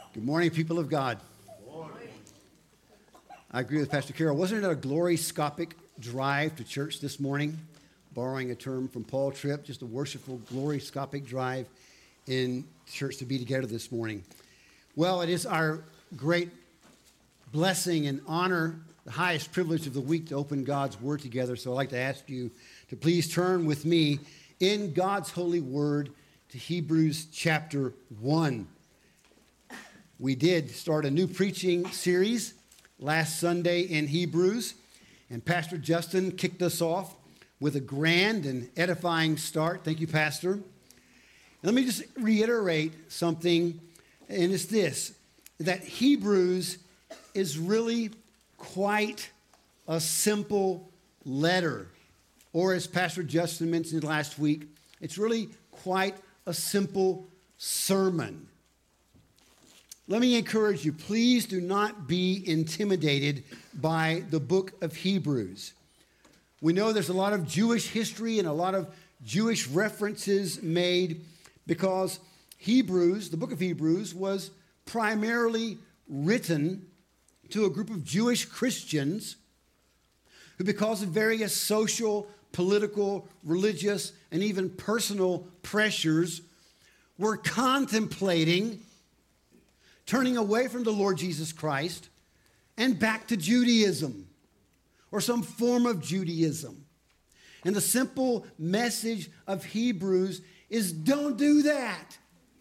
Good morning, people of God. I agree with Pastor Carol. Wasn't it a glory-scopic drive to church this morning? Borrowing a term from Paul Tripp, just a worshipful, glory-scopic drive in church to be together this morning. Well, it is our great blessing and honor, the highest privilege of the week to open God's Word together. So I'd like to ask you to please turn with me in God's holy Word to Hebrews chapter 1. We did start a new preaching series last Sunday in Hebrews, and Pastor Justin kicked us off with a grand and edifying start. Thank you, Pastor. Let me just reiterate something, and it's this, that Hebrews is really quite a simple letter. Or as Pastor Justin mentioned last week, it's really quite a simple sermon. Let me encourage you, please do not be intimidated by the book of Hebrews. We know there's a lot of Jewish history and a lot of Jewish references made because Hebrews, the book of Hebrews, was primarily written to a group of Jewish Christians who, because of various social, political, religious, and even personal pressures, were contemplating turning away from the Lord Jesus Christ and back to Judaism or some form of Judaism. And the simple message of Hebrews is don't do that.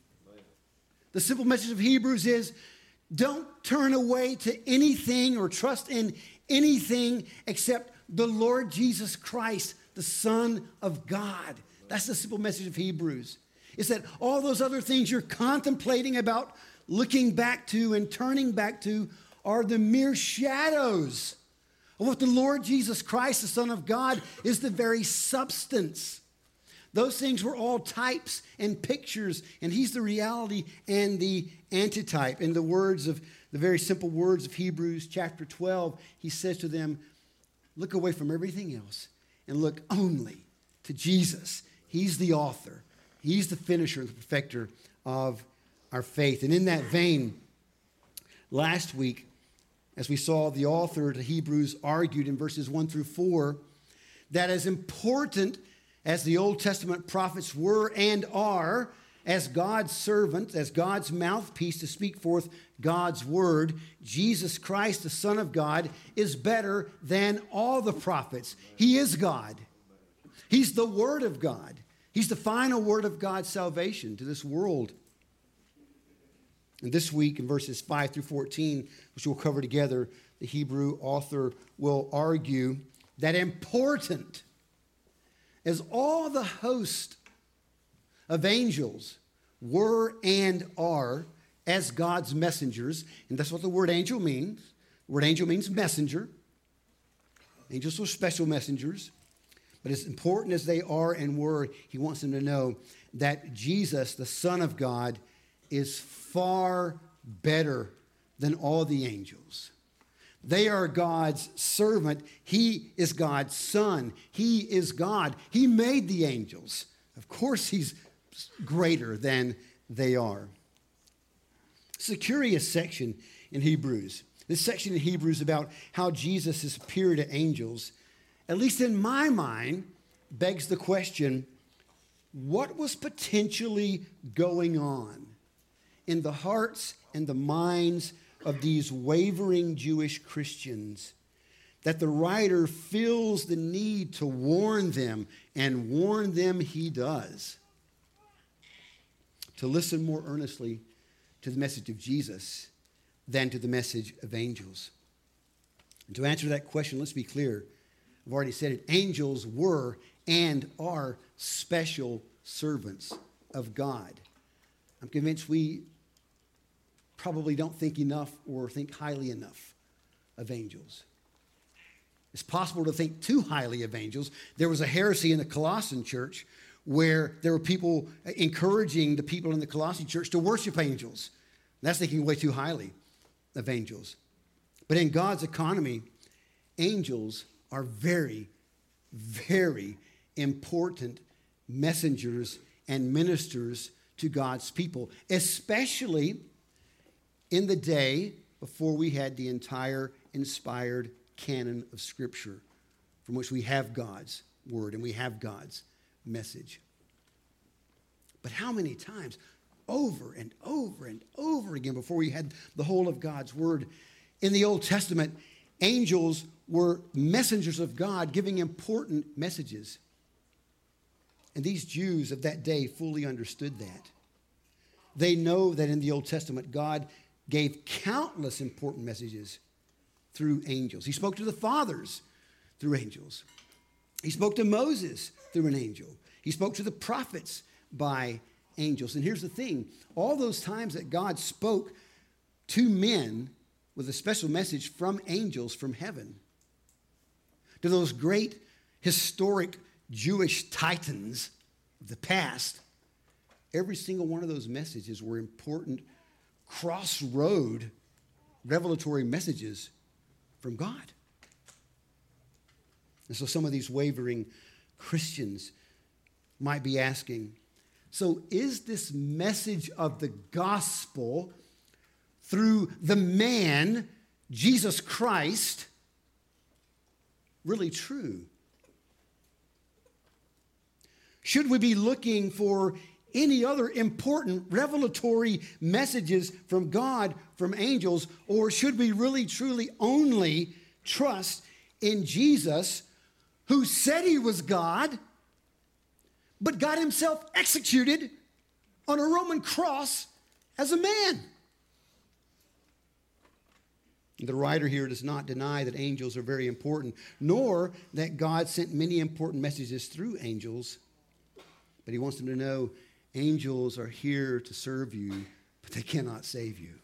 The simple message of Hebrews is don't turn away to anything or trust in anything except the Lord Jesus Christ, the Son of God. That's the simple message of Hebrews. It's that all those other things you're contemplating about looking back to and turning back to are the mere shadows of what the Lord Jesus Christ, the Son of God, is the very substance. Those things were all types and pictures, and he's the reality and the antitype. In the words of the very simple words of Hebrews chapter 12, he says to them, look away from everything else and look only to Jesus. He's the author. He's the finisher, the perfecter of our faith. And in that vein, last week, as we saw the author to Hebrews argued in verses 1 through 4, that as important as the Old Testament prophets were and are, as God's servant, as God's mouthpiece to speak forth God's word, Jesus Christ, the Son of God, is better than all the prophets. He is God. He's the Word of God. He's the final word of God's salvation to this world. And this week in verses 5 through 14, which we'll cover together, the Hebrew author will argue that important as all the host of angels were and are as God's messengers, and that's what the word angel means. The word angel means messenger. Angels are special messengers. But as important as they are and were, he wants them to know that Jesus, the Son of God, is far better than all the angels. They are God's servant. He is God's son. He is God. He made the angels. Of course, he's greater than they are. It's a curious section in Hebrews. This section in Hebrews about how Jesus is superior to angels, at least in my mind, begs the question, what was potentially going on in the hearts and the minds of these wavering Jewish Christians that the writer feels the need to warn them, and warn them he does, to listen more earnestly to the message of Jesus than to the message of angels. And to answer that question, let's be clear. I've already said it. Angels were and are special servants of God. I'm convinced we probably don't think enough or think highly enough of angels. It's possible to think too highly of angels. There was a heresy in the Colossian church where there were people encouraging the people in the Colossian church to worship angels. That's thinking way too highly of angels. But in God's economy, angels are very, very important messengers and ministers to God's people, especially in the day before we had the entire inspired canon of Scripture, from which we have God's word and we have God's message. But how many times, over and over and over again, before we had the whole of God's word in the Old Testament, angels were messengers of God giving important messages. And these Jews of that day fully understood that. They know that in the Old Testament, God gave countless important messages through angels. He spoke to the fathers through angels. He spoke to Moses through an angel. He spoke to the prophets by angels. And here's the thing. All those times that God spoke to men with a special message from angels from heaven, to those great historic Jewish titans of the past, every single one of those messages were important crossroad revelatory messages from God. And so some of these wavering Christians might be asking, so is this message of the gospel through the man, Jesus Christ, really true? Should we be looking for any other important revelatory messages from God, from angels, or should we really truly only trust in Jesus, who said he was God, but got himself executed on a Roman cross as a man? The writer here does not deny that angels are very important, nor that God sent many important messages through angels, but he wants them to know angels are here to serve you, but they cannot save you.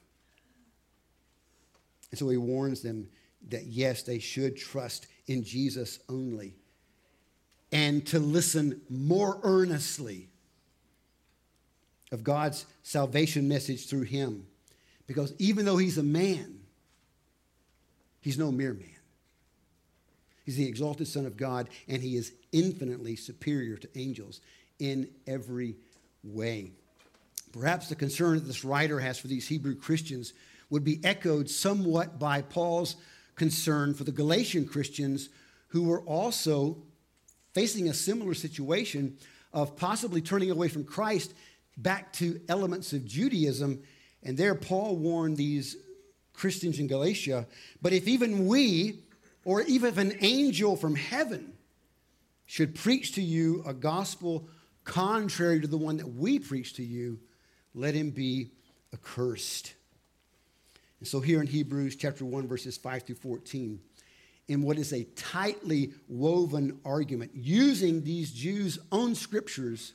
And so he warns them that, yes, they should trust in Jesus only and to listen more earnestly of God's salvation message through him. Because even though he's a man, he's no mere man. He's the exalted Son of God, and he is infinitely superior to angels in every way. Perhaps the concern that this writer has for these Hebrew Christians would be echoed somewhat by Paul's concern for the Galatian Christians, who were also facing a similar situation of possibly turning away from Christ back to elements of Judaism. And there Paul warned these Christians in Galatia, but if even we, or even if an angel from heaven, should preach to you a gospel contrary to the one that we preach to you, let him be accursed. And so here in Hebrews chapter 1, verses 5 through 14, in what is a tightly woven argument, using these Jews' own scriptures,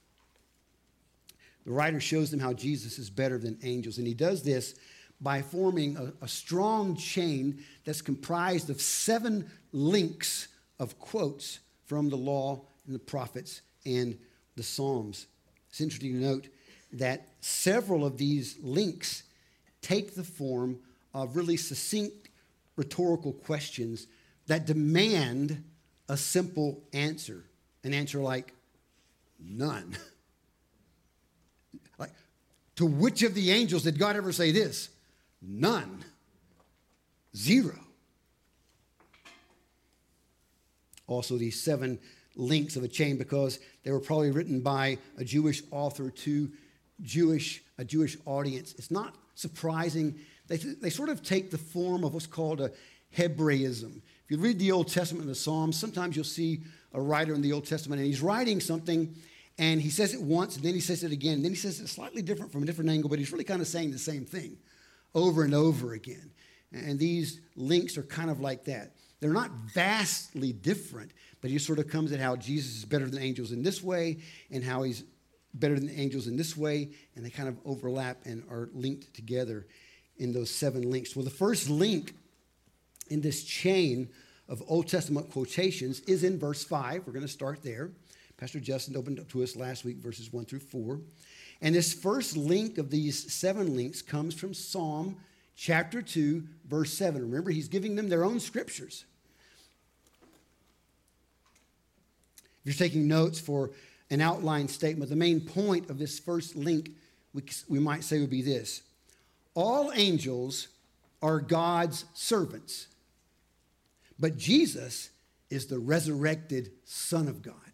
the writer shows them how Jesus is better than angels. And he does this by forming a strong chain that's comprised of 7 links of quotes from the law and the prophets and the Psalms. It's interesting to note that several of these links take the form of really succinct rhetorical questions that demand a simple answer. An answer like, none. Like, to which of the angels did God ever say this? None. 0. Also, these 7 links of a chain, because they were probably written by a Jewish author to a Jewish audience. It's not surprising. They sort of take the form of what's called a Hebraism. If you read the Old Testament and the Psalms, sometimes you'll see a writer in the Old Testament, and he's writing something, and he says it once, and then he says it again, and then he says it slightly different from a different angle, but he's really kind of saying the same thing over and over again. And these links are kind of like that. They're not vastly different, but he sort of comes at how Jesus is better than angels in this way, and how he's better than angels in this way, and they kind of overlap and are linked together in those 7 links. Well, the first link in this chain of Old Testament quotations is in verse 5. We're going to start there. Pastor Justin opened up to us last week, verses 1 through 4. And this first link of these 7 links comes from Psalm chapter 2, verse 7. Remember, he's giving them their own scriptures. If you're taking notes for an outline statement, the main point of this first link, we might say, would be this. all angels are God's servants, but Jesus is the resurrected Son of God.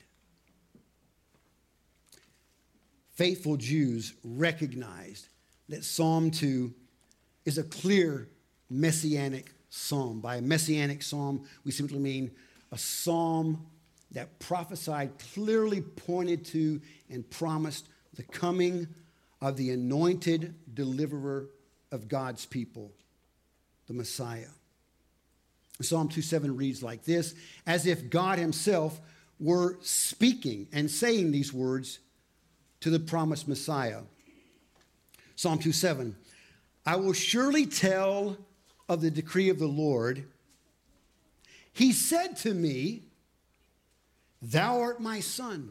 Faithful Jews recognized that Psalm 2 is a clear messianic psalm. By a messianic psalm, we simply mean a psalm that prophesied, clearly pointed to, and promised the coming of the anointed deliverer of God's people, the Messiah. Psalm 2:7 reads like this: as if God himself were speaking and saying these words to the promised Messiah. Psalm 2:7, I will surely tell of the decree of the Lord. He said to me, thou art my son.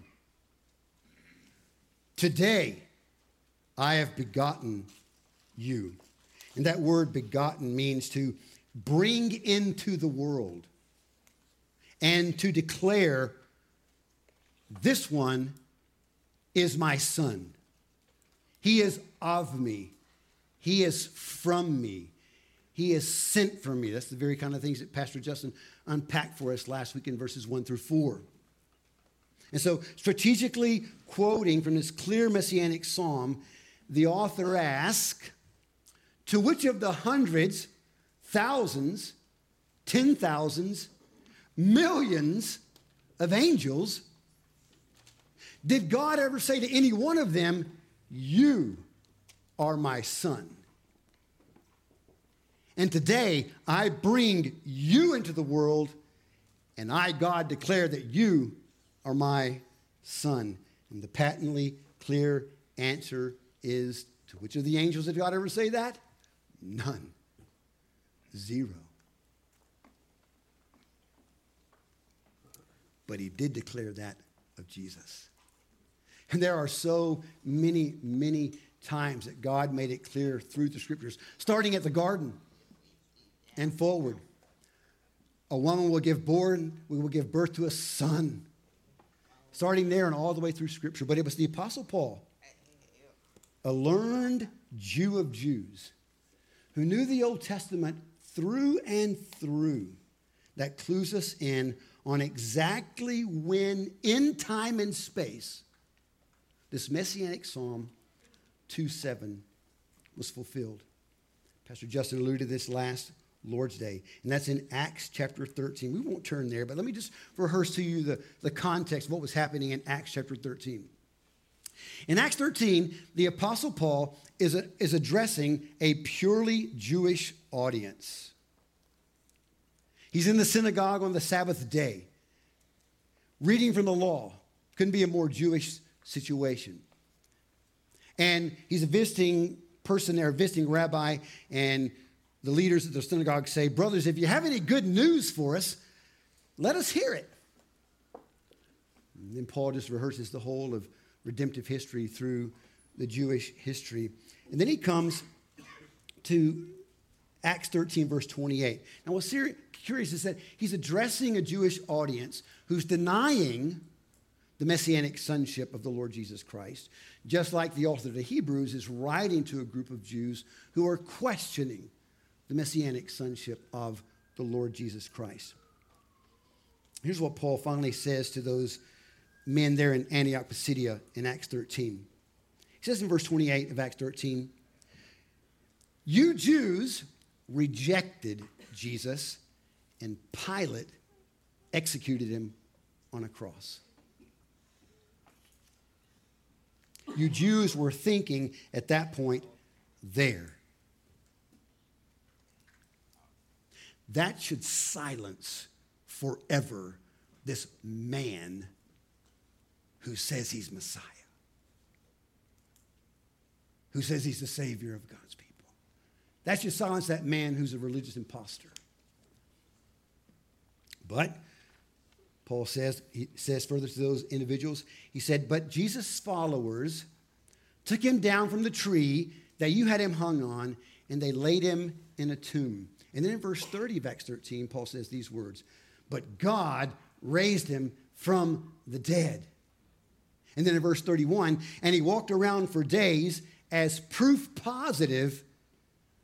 Today I have begotten you. And that word begotten means to bring into the world and to declare, this one is my son. He is of me. He is from me. He is sent from me. That's the very kind of things that Pastor Justin unpacked for us last week in verses 1 through 4. And so, strategically quoting from this clear messianic psalm, the author asks, to which of the hundreds, thousands, 10,000s, millions of angels did God ever say to any one of them, you are my son? And today I bring you into the world, and I, God, declare that you are my son. And the patently clear answer is, to which of the angels did God ever say that? None. Zero. But he did declare that of Jesus. And there are so many, many times that God made it clear through the scriptures, starting at the garden and forward. A woman will give birth to a son. Starting there and all the way through scripture. But it was the Apostle Paul, a learned Jew of Jews, who knew the Old Testament through and through, that clues us in on exactly when, in time and space, this messianic Psalm 2:7 was fulfilled. Pastor Justin alluded to this last Lord's Day, and that's in Acts chapter 13. We won't turn there, but let me just rehearse to you the context of what was happening in Acts chapter 13. In Acts 13, the Apostle Paul is addressing a purely Jewish audience. He's in the synagogue on the Sabbath day, reading from the law. Couldn't be a more Jewish situation. And he's a visiting person there, a visiting rabbi, and the leaders of the synagogue say, brothers, if you have any good news for us, let us hear it. And then Paul just rehearses the whole of redemptive history through the Jewish history. And then he comes to Acts 13, verse 28. Now, what's curious is that he's addressing a Jewish audience who's denying the messianic sonship of the Lord Jesus Christ, just like the author of the Hebrews is writing to a group of Jews who are questioning the messianic sonship of the Lord Jesus Christ. Here's what Paul finally says to those men there in Antioch Pisidia in Acts 13. He says in verse 28 of Acts 13, you Jews rejected Jesus, and Pilate executed him on a cross. You Jews were thinking at that point, there. That should silence forever this man who says he's Messiah, who says he's the Savior of God's people. That should silence that man who's a religious imposter. But Paul says further to those individuals, he said, but Jesus' followers took him down from the tree that you had him hung on, and they laid him in a tomb. And then in verse 30 of Acts 13, Paul says these words, but God raised him from the dead. And then in verse 31, and he walked around for days as proof positive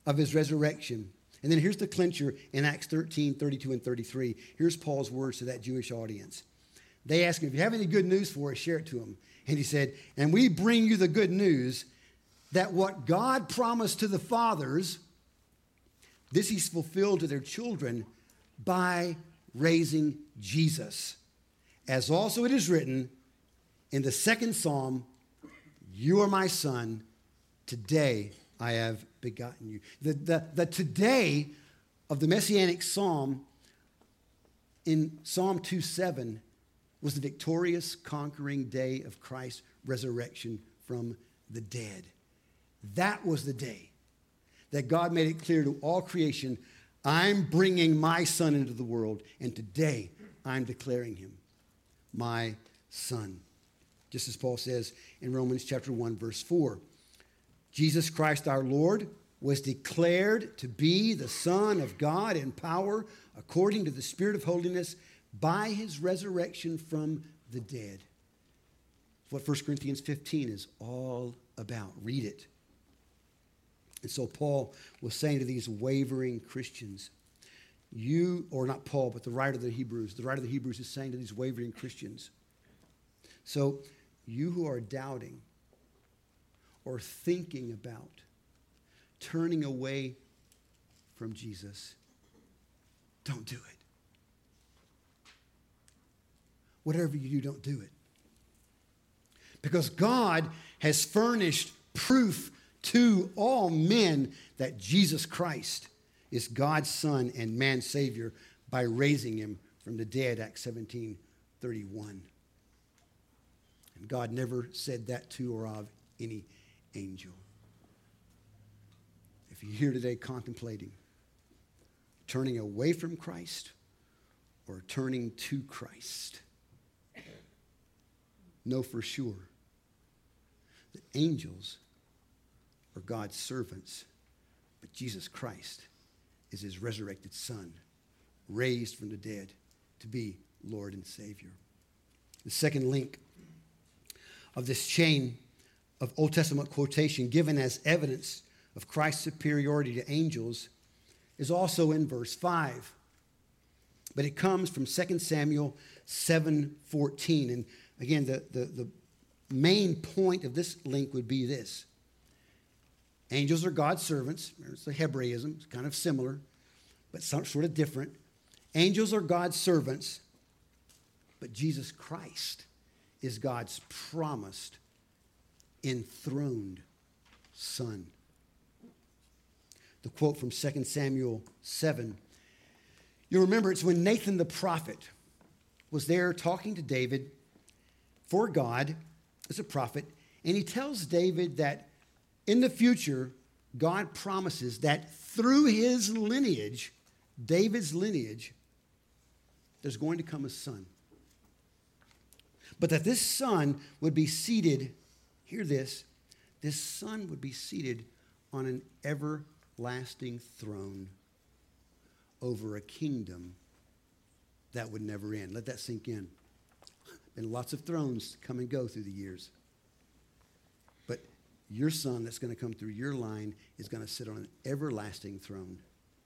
of his resurrection. And then here's the clincher in Acts 13, 32 and 33. Here's Paul's words to that Jewish audience. They asked him, if you have any good news for us, share it to him. And he said, and we bring you the good news that what God promised to the fathers, this he's fulfilled to their children by raising Jesus. As also it is written in the second Psalm, you are my son, today I have begotten you. The today of the Messianic Psalm in Psalm 2:7 was the victorious, conquering day of Christ's resurrection from the dead. That was the day that God made it clear to all creation, I'm bringing my son into the world, and today I'm declaring him my son. Just as Paul says in Romans chapter 1, verse 4, Jesus Christ our Lord was declared to be the Son of God in power according to the Spirit of holiness by his resurrection from the dead. It's what 1 Corinthians 15 is all about. Read it. And so Paul was saying to these wavering Christians, or not Paul, but the writer of the Hebrews is saying to these wavering Christians, so you who are doubting or thinking about turning away from Jesus, don't do it. Whatever you do, don't do it. Because God has furnished proof to all men that Jesus Christ is God's Son and man's Savior by raising him from the dead, Acts 17:31. And God never said that to or of any angel. If you're here today contemplating turning away from Christ or turning to Christ, know for sure that angels are God's servants, but Jesus Christ is his resurrected Son, raised from the dead to be Lord and Savior. The second link of this chain of Old Testament quotation given as evidence of Christ's superiority to angels is also in verse 5. But it comes from 2 Samuel 7:14. And again, the main point of this link would be this. Angels are God's servants. It's a Hebraism. It's kind of similar, but sort of different. Angels are God's servants, but Jesus Christ is God's promised, enthroned Son. The quote from 2 Samuel 7. You remember it's when Nathan the prophet was there talking to David for God as a prophet, and he tells David that in the future, God promises that through his lineage, David's lineage, there's going to come a son. But that this son would be seated, hear this son would be seated on an everlasting throne over a kingdom that would never end. Let that sink in. Been lots of thrones come and go through the years. But your son that's going to come through your line is going to sit on an everlasting throne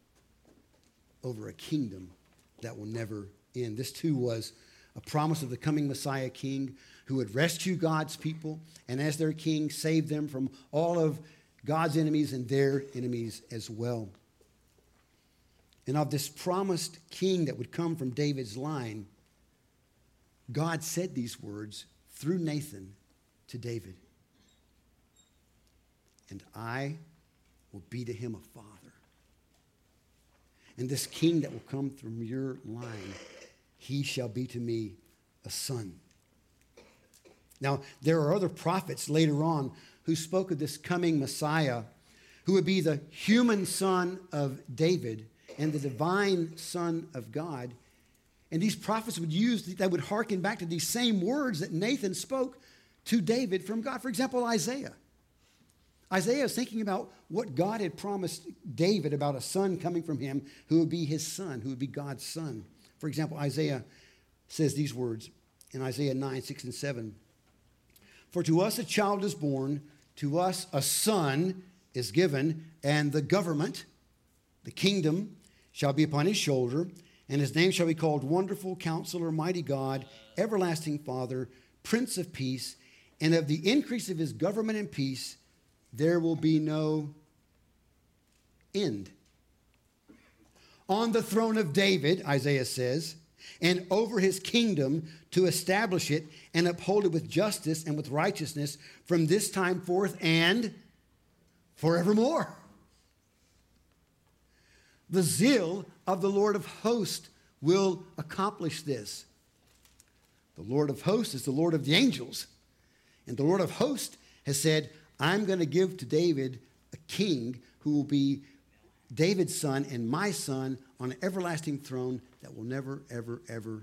over a kingdom that will never end. This too was a promise of the coming Messiah King who would rescue God's people and as their king save them from all of God's enemies and their enemies as well. And of this promised king that would come from David's line, God said these words through Nathan to David. And I will be to him a father. And this king that will come from your line, he shall be to me a son. Now, there are other prophets later on who spoke of this coming Messiah who would be the human son of David and the divine Son of God. And these prophets would hearken back to these same words that Nathan spoke to David from God. For example, Isaiah. Isaiah is thinking about what God had promised David about a son coming from him who would be his son, who would be God's son. For example, Isaiah says these words in Isaiah 9, 6, and 7. For to us a child is born, to us a son is given, and the government, the kingdom, shall be upon his shoulder, and his name shall be called Wonderful Counselor, Mighty God, Everlasting Father, Prince of Peace. And of the increase of his government and peace, there will be no end. On the throne of David, Isaiah says, and over his kingdom, to establish it and uphold it with justice and with righteousness from this time forth and forevermore. The zeal of the Lord of hosts will accomplish this. The Lord of hosts is the Lord of the angels. And the Lord of hosts has said, I'm going to give to David a king who will be David's son and my son on an everlasting throne that will never, ever, ever,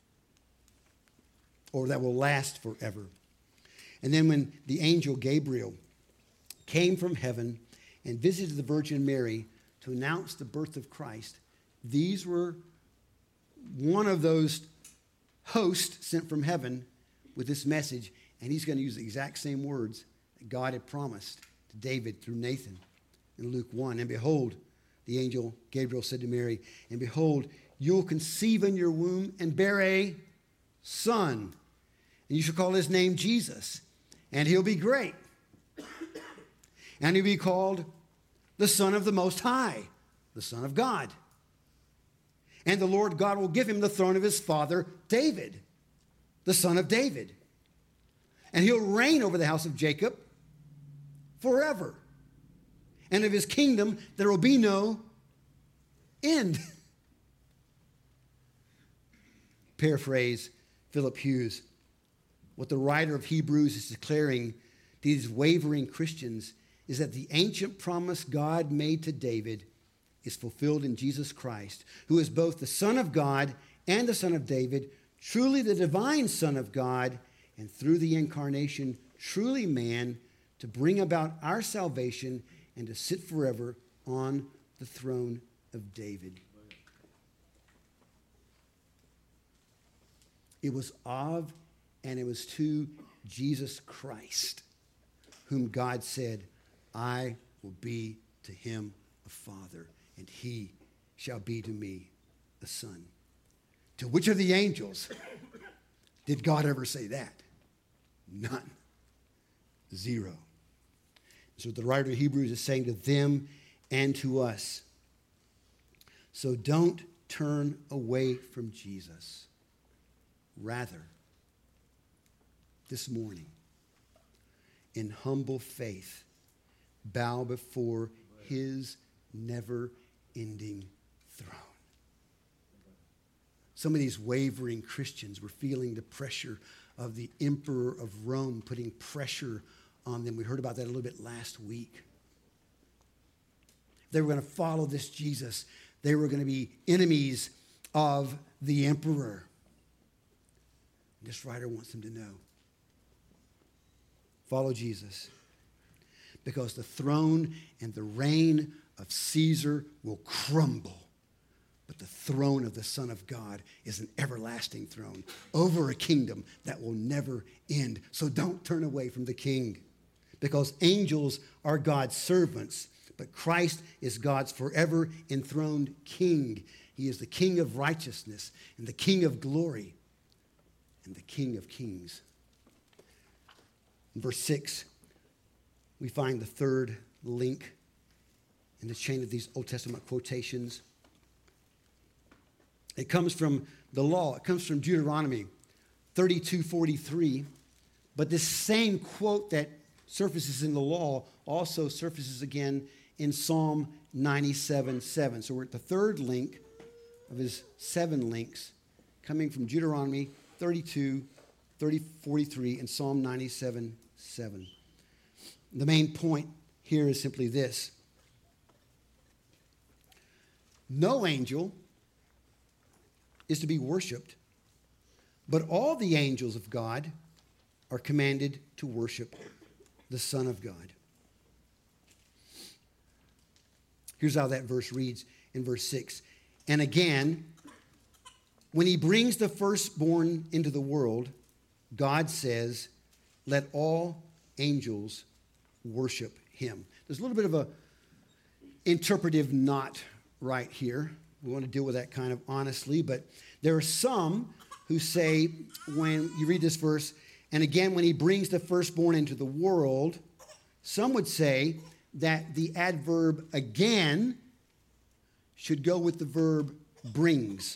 or that will last forever. And then when the angel Gabriel came from heaven and visited the Virgin Mary to announce the birth of Christ, these were one of those hosts sent from heaven with this message, and he's going to use the exact same words that God had promised to David through Nathan in Luke 1. And behold, the angel Gabriel said to Mary, and behold, you'll conceive in your womb and bear a son, and you shall call his name Jesus, and he'll be great, and he'll be called the Son of the Most High, the Son of God. And the Lord God will give him the throne of his father David, the son of David. And he'll reign over the house of Jacob forever. And of his kingdom there will be no end. Paraphrase Philip Hughes. What the writer of Hebrews is declaring to these wavering Christians is that the ancient promise God made to David is fulfilled in Jesus Christ, who is both the Son of God and the Son of David, truly the divine Son of God, and through the incarnation, truly man, to bring about our salvation and to sit forever on the throne of David. It was of and it was to Jesus Christ, whom God said, I will be to him a father, and he shall be to me a son. To which of the angels did God ever say that? None. Zero. So the writer of Hebrews is saying to them and to us, so don't turn away from Jesus. Rather, this morning, in humble faith, bow before his never-ending throne. Some of these wavering Christians were feeling the pressure of the emperor of Rome putting pressure on them. We heard about that a little bit last week. They were going to follow this Jesus. They were going to be enemies of the emperor. This writer wants them to know. Follow Jesus. Because the throne and the reign of Caesar will crumble. But the throne of the Son of God is an everlasting throne over a kingdom that will never end. So don't turn away from the King. Because angels are God's servants, but Christ is God's forever enthroned King. He is the King of righteousness and the King of glory and the King of kings. In verse 6, we find the third link in the chain of these Old Testament quotations. It comes from the law. It comes from Deuteronomy 32:43. But this same quote that surfaces in the law also surfaces again in Psalm 97:7. So we're at the third link of his 7 links, coming from Deuteronomy 32, 43, and Psalm 97:7. The main point here is simply this. No angel is to be worshiped, but all the angels of God are commanded to worship the Son of God. Here's how that verse reads in verse 6. And again, when he brings the firstborn into the world, God says, let all angels worship him. There's a little bit of a interpretive knot right here. We want to deal with that kind of honestly, but there are some who say when you read this verse, and again, when he brings the firstborn into the world, some would say that the adverb again should go with the verb brings.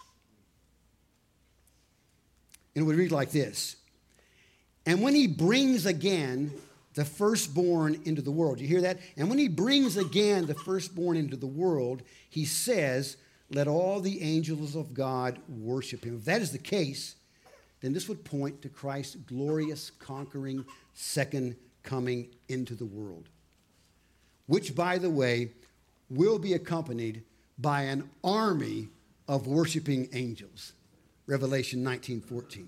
And it would read like this. And when he brings again the firstborn into the world. You hear that? And when he brings again the firstborn into the world, he says, let all the angels of God worship him. If that is the case, then this would point to Christ's glorious, conquering, second coming into the world, which, by the way, will be accompanied by an army of worshiping angels. Revelation 19:14.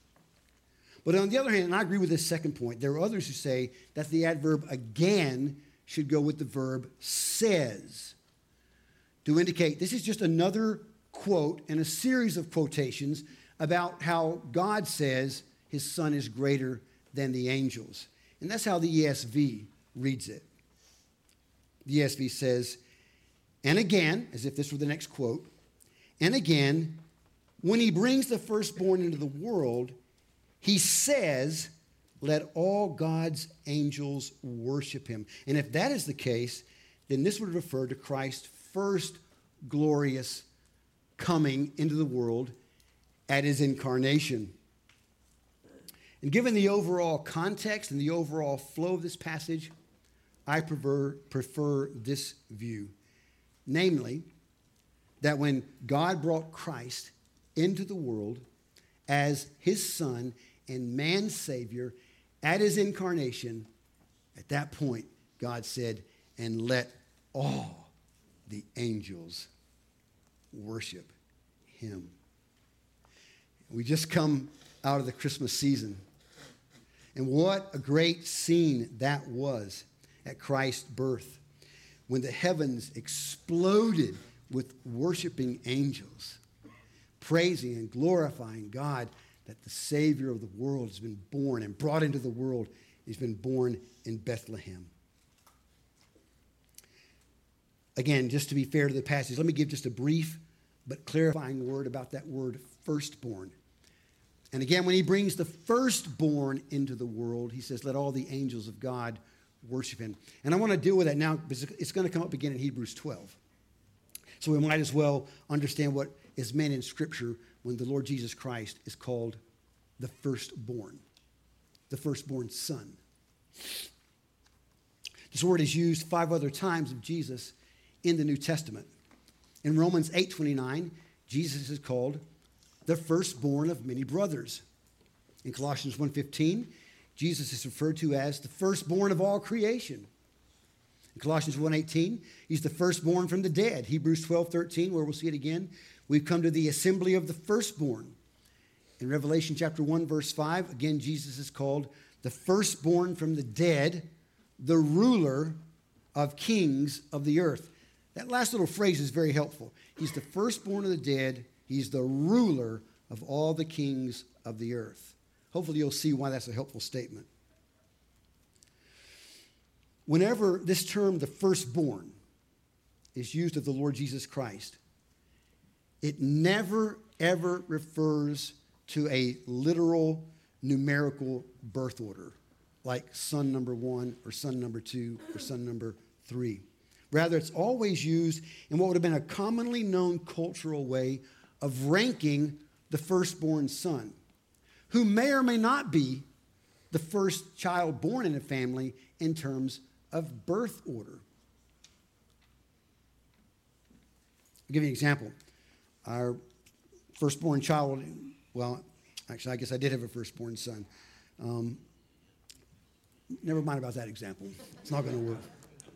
But on the other hand, and I agree with this second point, there are others who say that the adverb again should go with the verb says to indicate this is just another quote and a series of quotations about how God says his son is greater than the angels. And that's how the ESV reads it. The ESV says, and again, as if this were the next quote, and again, when he brings the firstborn into the world, he says, let all God's angels worship him. And if that is the case, then this would refer to Christ's first glorious coming into the world at his incarnation. And given the overall context and the overall flow of this passage, I prefer this view. Namely, that when God brought Christ into the world as his son and man's Savior at his incarnation, at that point, God said, and let all the angels worship him. We just come out of the Christmas season. And what a great scene that was at Christ's birth, when the heavens exploded with worshiping angels, praising and glorifying God that the Savior of the world has been born and brought into the world. He's been born in Bethlehem. Again, just to be fair to the passage, let me give just a brief but clarifying word about that word firstborn. And again, when he brings the firstborn into the world, he says, let all the angels of God worship him. And I want to deal with that now because it's going to come up again in Hebrews 12. So we might as well understand what is meant in Scripture when the Lord Jesus Christ is called the firstborn son. This word is used 5 other times of Jesus in the New Testament. In Romans 8:29, Jesus is called the firstborn of many brothers. In Colossians 1:15, Jesus is referred to as the firstborn of all creation. In Colossians 1:18, he's the firstborn from the dead. Hebrews 12:13, where we'll see it again, we've come to the assembly of the firstborn. In Revelation chapter 1, verse 5, again, Jesus is called the firstborn from the dead, the ruler of kings of the earth. That last little phrase is very helpful. He's the firstborn of the dead. He's the ruler of all the kings of the earth. Hopefully you'll see why that's a helpful statement. Whenever this term, the firstborn, is used of the Lord Jesus Christ, it never, ever refers to a literal numerical birth order, like son number 1 or son number 2 or son number 3. Rather, it's always used in what would have been a commonly known cultural way of ranking the firstborn son, who may or may not be the first child born in a family in terms of birth order. I'll give you an example. Our firstborn child, well, actually, I guess I did have a firstborn son. Never mind about that example. It's not going to work.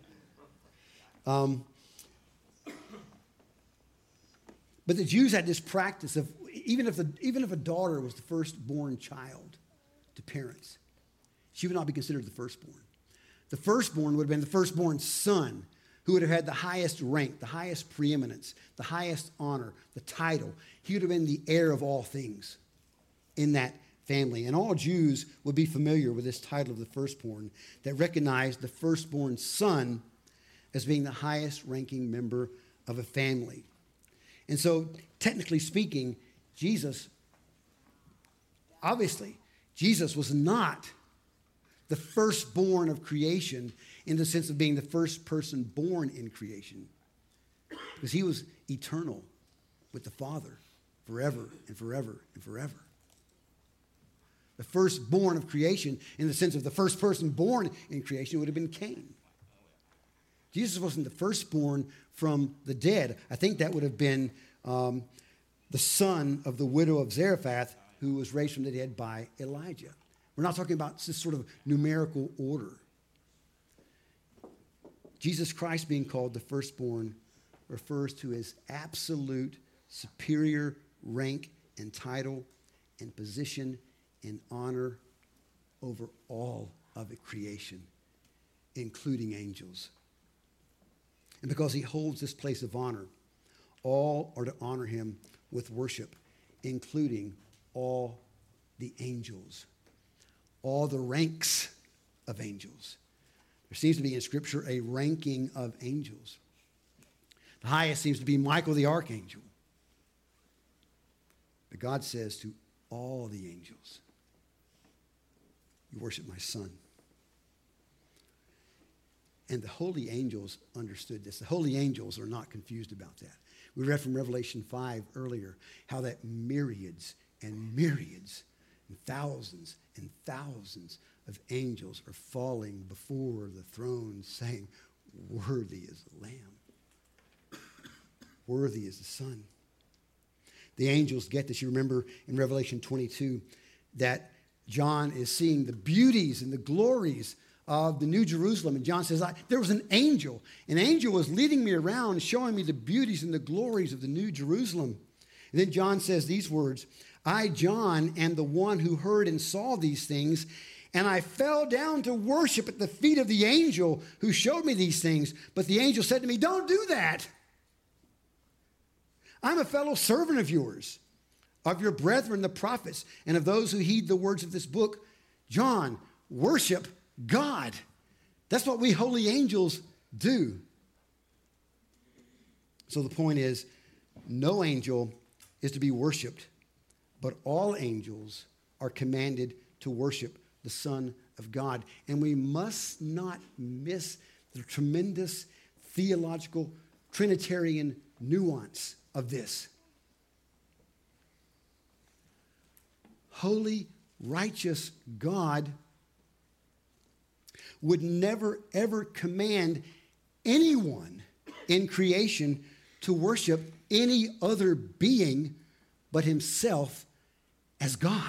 But the Jews had this practice of, even if a daughter was the firstborn child to parents, she would not be considered the firstborn. The firstborn would have been the firstborn son, who would have had the highest rank, the highest preeminence, the highest honor, the title. He would have been the heir of all things in that family. And all Jews would be familiar with this title of the firstborn that recognized the firstborn son as being the highest ranking member of a family. And so, technically speaking, Jesus was not the firstborn of creation in the sense of being the first person born in creation, because he was eternal with the Father forever and forever and forever. The firstborn of creation in the sense of the first person born in creation would have been Cain. Jesus wasn't the firstborn from the dead. I think that would have been the son of the widow of Zarephath, who was raised from the dead by Elijah. We're not talking about this sort of numerical order. Jesus Christ being called the firstborn refers to his absolute superior rank and title and position and honor over all of the creation, including angels. And because he holds this place of honor, all are to honor him with worship, including all the angels, all the ranks of angels. There seems to be in Scripture a ranking of angels. The highest seems to be Michael the archangel. But God says to all the angels, you worship my son. And the holy angels understood this. The holy angels are not confused about that. We read from Revelation 5 earlier how that myriads and myriads and thousands of angels are falling before the throne saying, worthy is the Lamb. Worthy is the Son. The angels get this. You remember in Revelation 22 that John is seeing the beauties and the glories of the New Jerusalem. And John says, there was an angel. An angel was leading me around, showing me the beauties and the glories of the New Jerusalem. And then John says these words, I, John, am the one who heard and saw these things, and I fell down to worship at the feet of the angel who showed me these things. But the angel said to me, don't do that. I'm a fellow servant of yours, of your brethren, the prophets, and of those who heed the words of this book. John, worship God. That's what we holy angels do. So the point is, no angel is to be worshiped, but all angels are commanded to worship the Son of God. And we must not miss the tremendous theological Trinitarian nuance of this. Holy, righteous God would never, ever command anyone in creation to worship any other being but himself as God.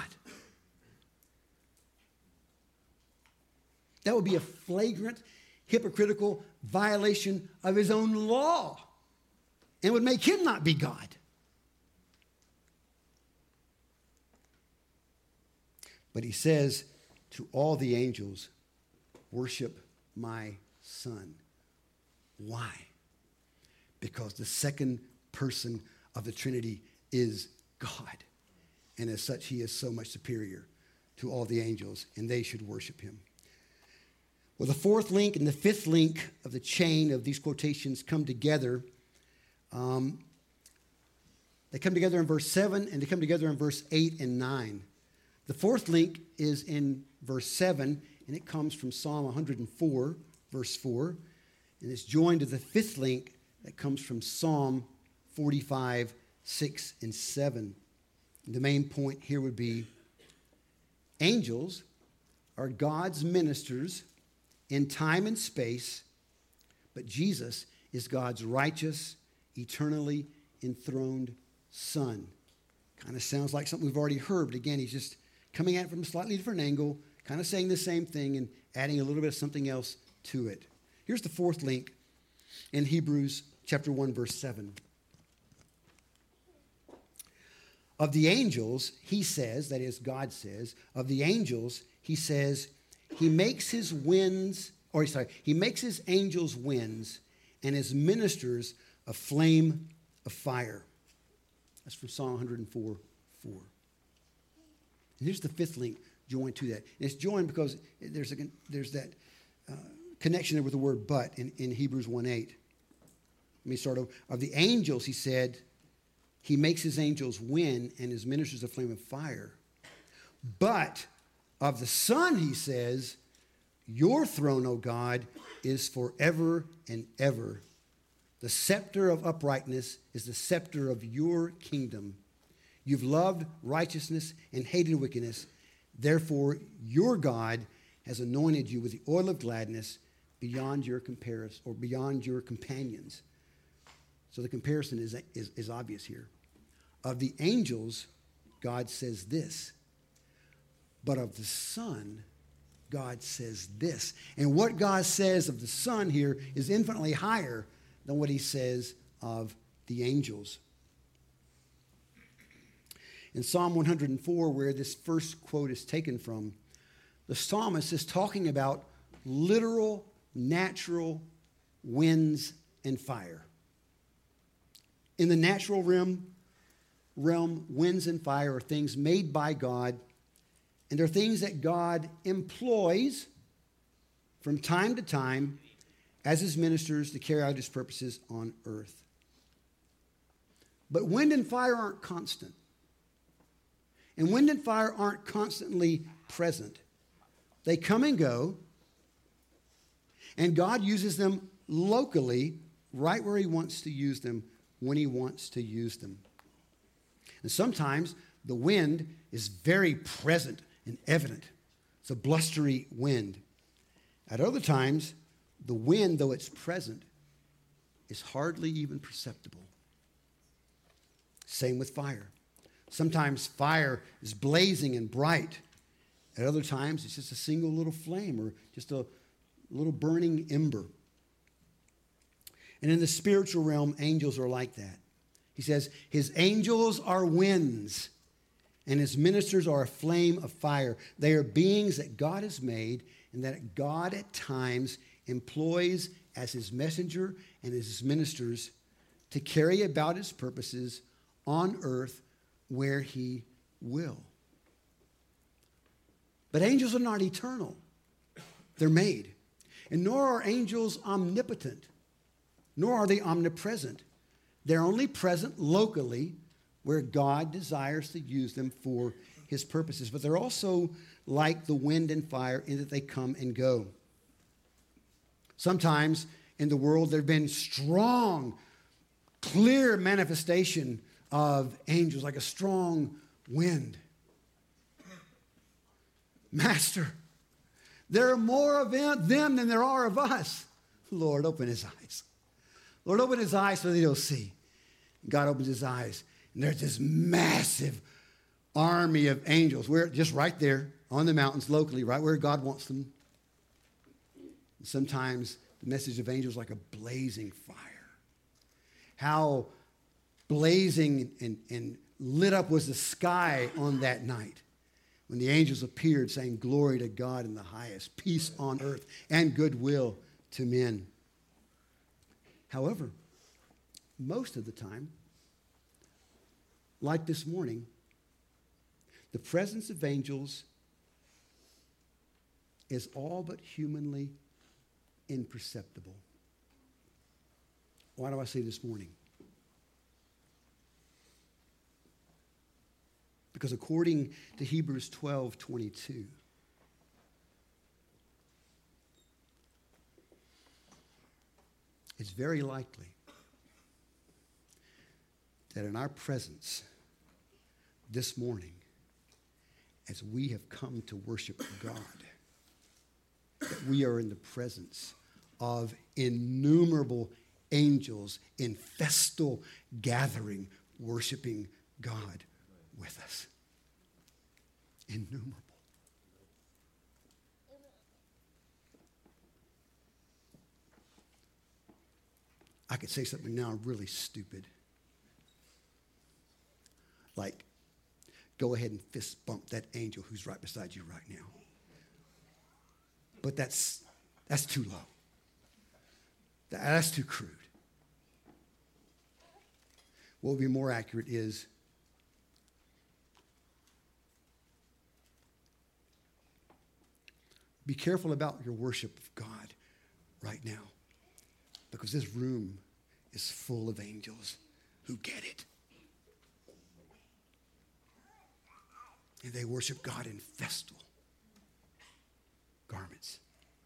That would be a flagrant, hypocritical violation of his own law and would make him not be God. But he says to all the angels, worship my Son. Why? Because the second person of the Trinity is God. And as such, he is so much superior to all the angels, and they should worship him. Well, the fourth link and the fifth link of the chain of these quotations come together. They come together in verse 7, and they come together in verse 8 and 9. The fourth link is in verse 7, and it comes from Psalm 104, verse 4. And it's joined to the fifth link that comes from Psalm 45, 6 and 7. And the main point here would be, angels are God's ministers in time and space, but Jesus is God's righteous, eternally enthroned Son. Kind of sounds like something we've already heard, but again, he's just coming at it from a slightly different angle, kind of saying the same thing and adding a little bit of something else to it. Here's the fourth link in Hebrews chapter 1, verse 7. Of the angels, he says, that is, God says, of the angels, he says, he makes his angels winds and his ministers a flame of fire. That's from Psalm 104, 4. And here's the fifth link, joined to that. And it's joined because there's that connection there with the word but in Hebrews 1:8. Let me start over. Of the angels, he said, he makes his angels wind and his ministers a flame of fire. But of the Son, he says, your throne, O God, is forever and ever. The scepter of uprightness is the scepter of your kingdom. You've loved righteousness and hated wickedness. Therefore, your God has anointed you with the oil of gladness beyond your comparison or beyond your companions. So the comparison is obvious here. Of the angels, God says this. But of the Son, God says this. And what God says of the Son here is infinitely higher than what he says of the angels. In Psalm 104, where this first quote is taken from, the psalmist is talking about literal, natural winds and fire. In the natural realm, winds and fire are things made by God, and they're things that God employs from time to time as his ministers to carry out his purposes on earth. But wind and fire aren't constant. And wind and fire aren't constantly present. They come and go, and God uses them locally right where he wants to use them when he wants to use them. And sometimes the wind is very present and evident. It's a blustery wind. At other times, the wind, though it's present, is hardly even perceptible. Same with fire. Sometimes fire is blazing and bright. At other times, it's just a single little flame or just a little burning ember. And in the spiritual realm, angels are like that. He says, his angels are winds, and his ministers are a flame of fire. They are beings that God has made and that God at times employs as his messenger and as his ministers to carry about his purposes on earth where he will. But angels are not eternal. They're made. And nor are angels omnipotent, nor are they omnipresent. They're only present locally where God desires to use them for his purposes. But they're also like the wind and fire in that they come and go. Sometimes in the world there have been strong, clear manifestation of angels, like a strong wind. Master, there are more of them than there are of us. Lord, open his eyes. Lord, open his eyes so that he'll see. God opens his eyes, and there's this massive army of angels. We're just right there on the mountains locally, right where God wants them. And sometimes the message of angels is like a blazing fire. How blazing and lit up was the sky on that night when the angels appeared saying, glory to God in the highest, peace on earth, and goodwill to men. However, most of the time, like this morning, the presence of angels is all but humanly imperceptible. Why do I say this morning? Because according to Hebrews 12:22, it's very likely that in our presence this morning, as we have come to worship God, that we are in the presence of innumerable angels in festal gathering, worshiping God with us. Innumerable. I could say something now really stupid. Like, go ahead and fist bump that angel who's right beside you right now. But that's too low. That's too crude. What would be more accurate is Be careful about your worship of God right now, because this room is full of angels who get it. And they worship God in festal garments.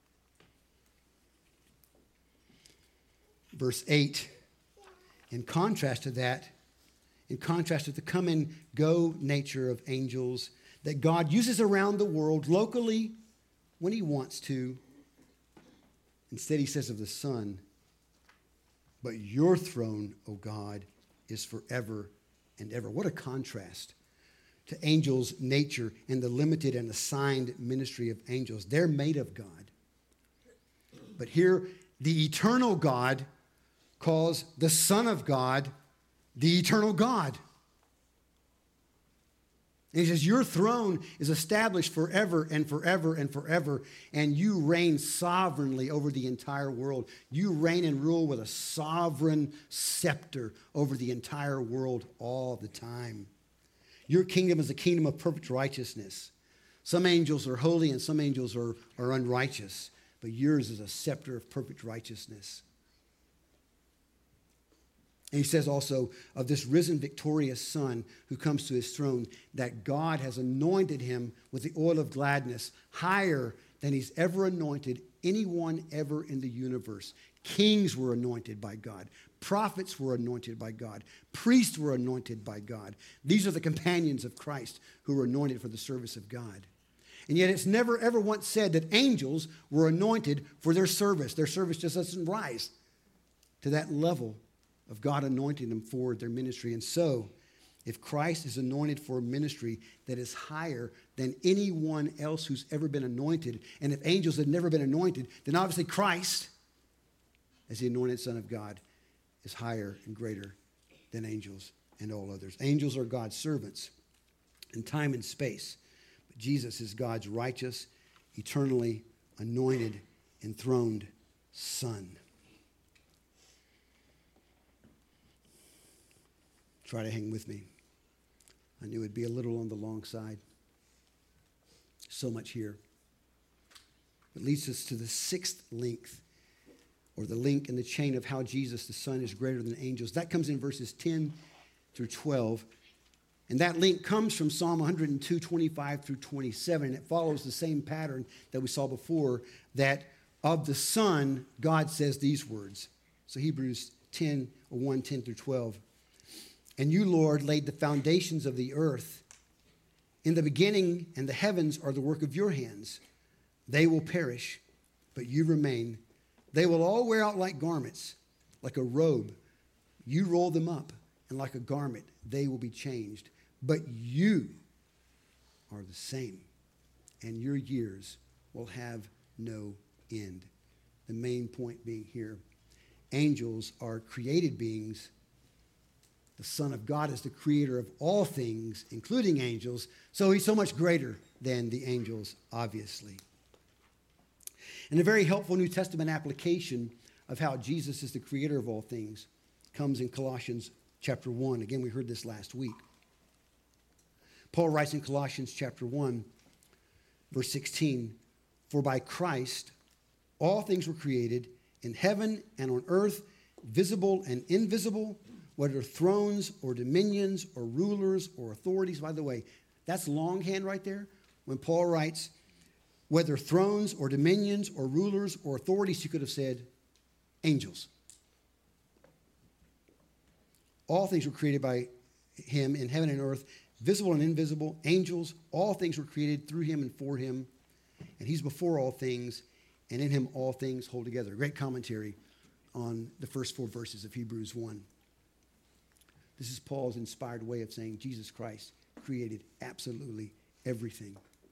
Verse 8, in contrast to that, in contrast to the come and go nature of angels that God uses around the world locally when he wants to, instead he says of the Son, but your throne, O God, is forever and ever. What a contrast to angels' nature and the limited and assigned ministry of angels. They're made of God. But here, the eternal God calls the Son of God the eternal God. And he says, your throne is established forever and forever and forever, and you reign sovereignly over the entire world. You reign and rule with a sovereign scepter over the entire world all the time. Your kingdom is a kingdom of perfect righteousness. Some angels are holy and some angels are unrighteous, but yours is a scepter of perfect righteousness. And he says also of this risen victorious Son who comes to his throne that God has anointed him with the oil of gladness higher than he's ever anointed anyone ever in the universe. Kings were anointed by God. Prophets were anointed by God. Priests were anointed by God. These are the companions of Christ who were anointed for the service of God. And yet it's never ever once said that angels were anointed for their service. Their service just doesn't rise to that level of God anointing them for their ministry. And so, if Christ is anointed for a ministry that is higher than anyone else who's ever been anointed, and if angels had never been anointed, then obviously Christ, as the anointed Son of God, is higher and greater than angels and all others. Angels are God's servants in time and space, but Jesus is God's righteous, eternally anointed, enthroned Son. Try to hang with me. I knew it'd be a little on the long side. So much here. It leads us to the sixth link, or the link in the chain of how Jesus, the Son, is greater than angels. That comes in verses 10 through 12. And that link comes from Psalm 102, 25 through 27. And it follows the same pattern that we saw before, that of the Son, God says these words. So Hebrews 10, or 1, 10 through 12. And you, Lord, laid the foundations of the earth. In the beginning, and the heavens are the work of your hands. They will perish, but you remain. They will all wear out like garments, like a robe. You roll them up, and like a garment, they will be changed. But you are the same, and your years will have no end. The main point being here, angels are created beings. The Son of God is the creator of all things, including angels, so he's so much greater than the angels, obviously. And a very helpful New Testament application of how Jesus is the creator of all things comes in Colossians chapter 1. Again, we heard this last week. Paul writes in Colossians chapter 1, verse 16, for by Christ all things were created in heaven and on earth, visible and invisible, whether thrones or dominions or rulers or authorities. By the way, that's longhand right there. When Paul writes, whether thrones or dominions or rulers or authorities, he could have said angels. All things were created by him in heaven and earth, visible and invisible, angels. All things were created through him and for him. And he's before all things, and in him all things hold together. Great commentary on the first 4 verses of Hebrews 1. This is Paul's inspired way of saying Jesus Christ created absolutely everything.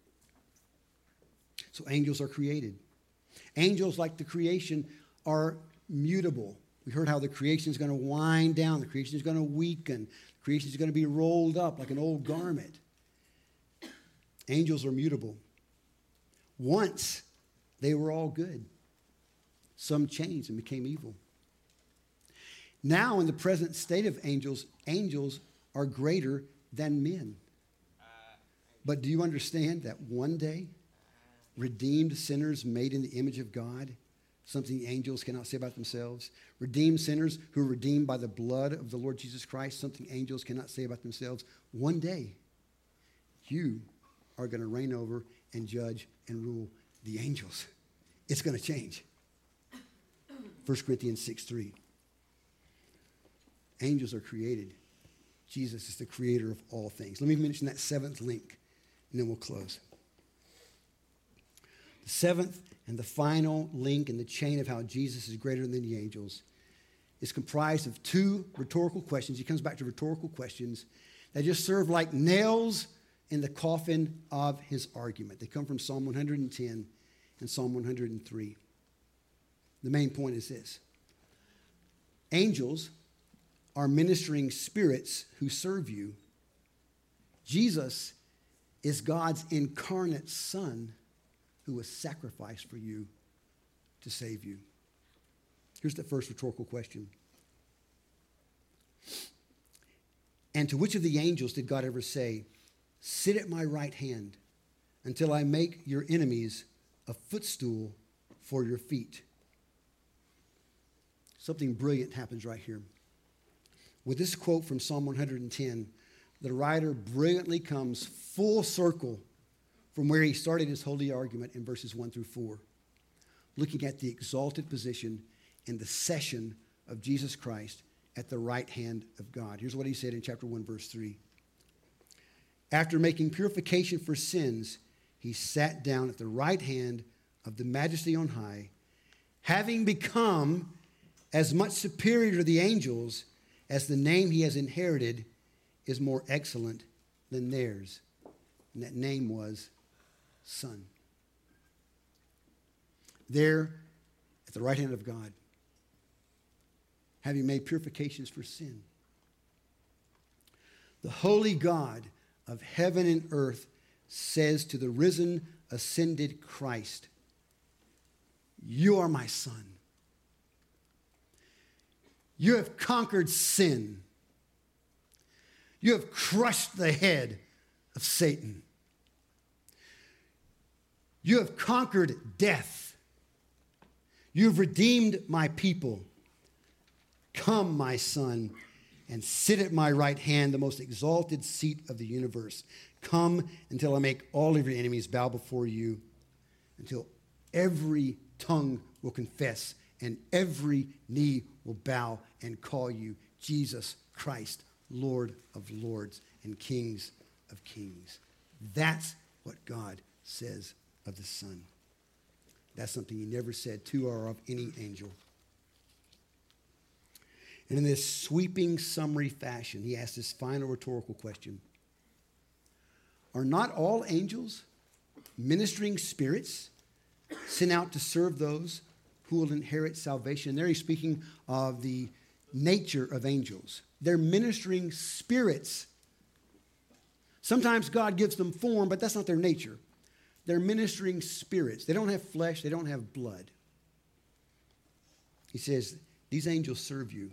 So angels are created. Angels, like the creation, are mutable. We heard how the creation is going to wind down. The creation is going to weaken. The creation is going to be rolled up like an old garment. Angels are mutable. Once they were all good. Some changed and became evil. Now, in the present state of angels, angels are greater than men. But do you understand that one day redeemed sinners made in the image of God, something the angels cannot say about themselves. Redeemed sinners who are redeemed by the blood of the Lord Jesus Christ, something angels cannot say about themselves. One day, you are going to reign over and judge and rule the angels. It's going to change. 1 Corinthians 6:3. Angels are created. Jesus is the creator of all things. Let me mention that seventh link, and then we'll close. The seventh and the final link in the chain of how Jesus is greater than the angels is comprised of two rhetorical questions. He comes back to rhetorical questions that just serve like nails in the coffin of his argument. They come from Psalm 110 and Psalm 103. The main point is this. Angels are ministering spirits who serve you. Jesus is God's incarnate Son who was sacrificed for you to save you. Here's the first rhetorical question. And to which of the angels did God ever say, "Sit at my right hand until I make your enemies a footstool for your feet"? Something brilliant happens right here. With this quote from Psalm 110, the writer brilliantly comes full circle from where he started his holy argument in verses 1 through 4, looking at the exalted position and the session of Jesus Christ at the right hand of God. Here's what he said in chapter 1, verse 3. After making purification for sins, he sat down at the right hand of the Majesty on high, having become as much superior to the angels as the name he has inherited is more excellent than theirs. And that name was Son. There at the right hand of God, having made purifications for sin, the holy God of heaven and earth says to the risen, ascended Christ, "You are my Son. You have conquered sin. You have crushed the head of Satan. You have conquered death. You have redeemed my people. Come, my Son, and sit at my right hand, the most exalted seat of the universe. Come until I make all of your enemies bow before you, until every tongue will confess and every knee will bow and call you Jesus Christ, Lord of lords and kings of kings." That's what God says of the Son. That's something he never said to or of any angel. And in this sweeping summary fashion, he asks this final rhetorical question. Are not all angels ministering spirits sent out to serve those who will inherit salvation? And there he's speaking of the nature of angels. They're ministering spirits. Sometimes God gives them form, but that's not their nature. They're ministering spirits. They don't have flesh. They don't have blood. He says, these angels serve you,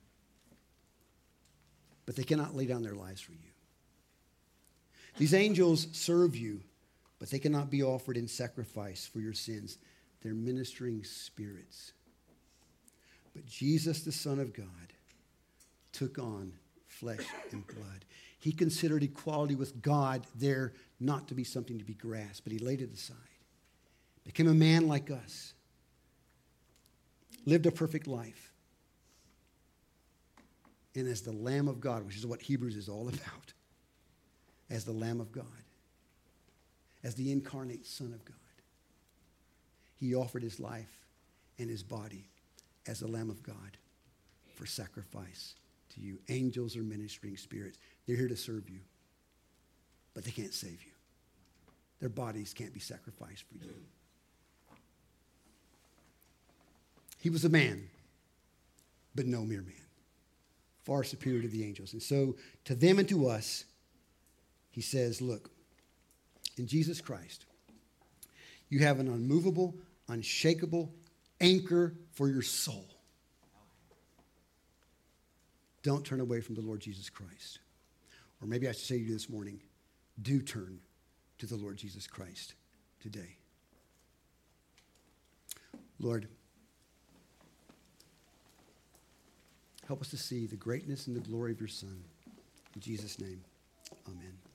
but they cannot lay down their lives for you. These angels serve you, but they cannot be offered in sacrifice for your sins. They're ministering spirits. But Jesus, the Son of God, took on flesh and blood. He considered equality with God there not to be something to be grasped, but he laid it aside. Became a man like us. Lived a perfect life. And as the Lamb of God, which is what Hebrews is all about, as the Lamb of God, as the incarnate Son of God, he offered his life and his body as the Lamb of God for sacrifice to you. Angels are ministering spirits. They're here to serve you, but they can't save you. Their bodies can't be sacrificed for you. He was a man, but no mere man. Far superior to the angels. And so to them and to us, he says, look, in Jesus Christ, you have an unmovable, unshakable anchor for your soul. Don't turn away from the Lord Jesus Christ. Or maybe I should say to you this morning, do turn to the Lord Jesus Christ today. Lord, help us to see the greatness and the glory of your Son. In Jesus' name, amen.